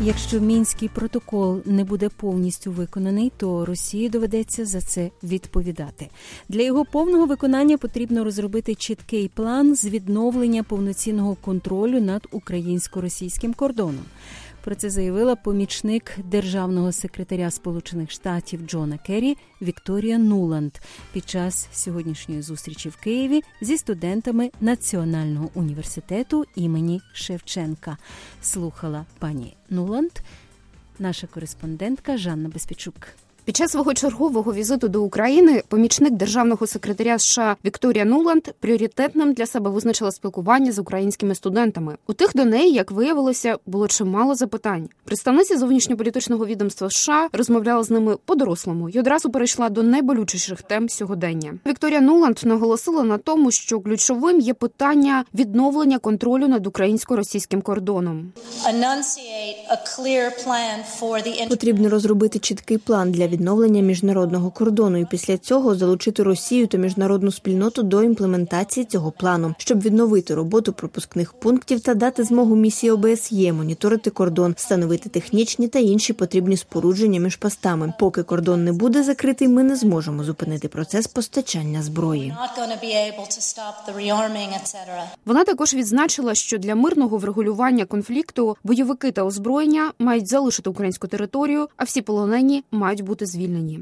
Якщо Мінський протокол не буде повністю виконаний, то Росії доведеться за це відповідати. Для його повного виконання потрібно розробити чіткий план з відновлення повноцінного контролю над українсько-російським кордоном. Про це заявила помічник державного секретаря Сполучених Штатів Джона Керрі Вікторія Нуланд під час сьогоднішньої зустрічі в Києві зі студентами Національного університету імені Шевченка. Слухала пані Нуланд наша кореспондентка Жанна Безпечук. Під час свого чергового візиту до України помічник державного секретаря США Вікторія Нуланд пріоритетним для себе визначила спілкування з українськими студентами. У тих до неї, як виявилося, було чимало запитань. Представниця зовнішньополітичного відомства США розмовляла з ними по-дорослому і одразу перейшла до найболючіших тем сьогодення. Вікторія Нуланд наголосила на тому, що ключовим є питання відновлення контролю над українсько-російським кордоном. Потрібно розробити чіткий план для відновлення міжнародного кордону і після цього залучити Росію та міжнародну спільноту до імплементації цього плану, щоб відновити роботу пропускних пунктів та дати змогу місії ОБСЄ моніторити кордон, встановити технічні та інші потрібні спорудження між постами. Поки кордон не буде закритий, ми не зможемо зупинити процес постачання зброї. Вона також відзначила, що для мирного врегулювання конфлікту бойовики та озброєння мають залишити українську територію, а всі полонені мають бути звільнені.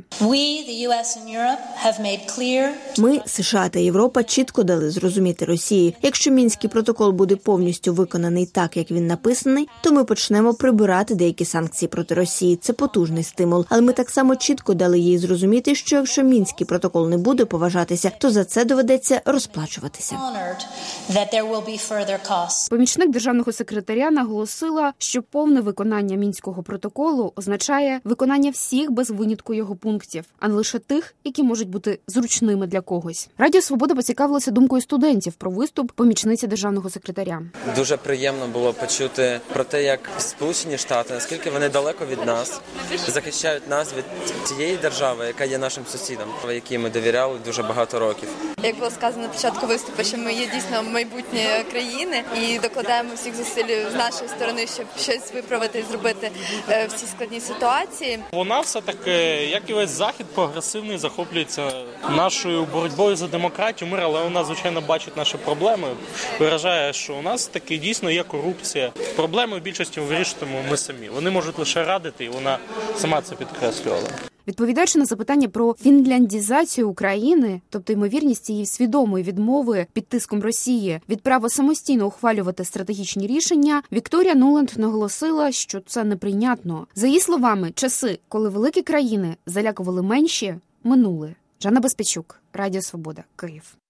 Ми, США та Європа, чітко дали зрозуміти Росії, якщо Мінський протокол буде повністю виконаний так, як він написаний, то ми почнемо прибирати деякі санкції проти Росії. Це потужний стимул. Але ми так само чітко дали їй зрозуміти, що якщо Мінський протокол не буде поважатися, то за це доведеться розплачуватися. Помічник державного секретаря наголосила, що повне виконання Мінського протоколу означає виконання всіх без винятку його пунктів, а не лише тих, які можуть бути зручними для когось. Радіо Свобода поцікавилася думкою студентів про виступ помічниці державного секретаря. Дуже приємно було почути про те, як Сполучені Штати, наскільки вони далеко від нас, захищають нас від тієї держави, яка є нашим сусідом, якій ми довіряли дуже багато років. Як було сказано на початку виступу, що ми є дійсно майбутнє країни і докладаємо всіх зусиль з нашої сторони, щоб щось виправити і зробити в цій складній ситуації. Вона все-таки, як і весь Захід, прогресивний, захоплюється нашою боротьбою за демократію, мир, але вона, звичайно, бачить наші проблеми, виражає, що у нас таки дійсно є корупція. Проблеми в більшості вирішуємо ми самі. Вони можуть лише радити, і вона сама це підкреслювала. Відповідаючи на запитання про фінляндізацію України, тобто ймовірність її свідомої відмови під тиском Росії від права самостійно ухвалювати стратегічні рішення, Вікторія Нуланд наголосила, що це неприйнятно. За її словами, часи, коли великі країни залякували менші, минули. Жанна Безпечук, Радіо Свобода, Київ.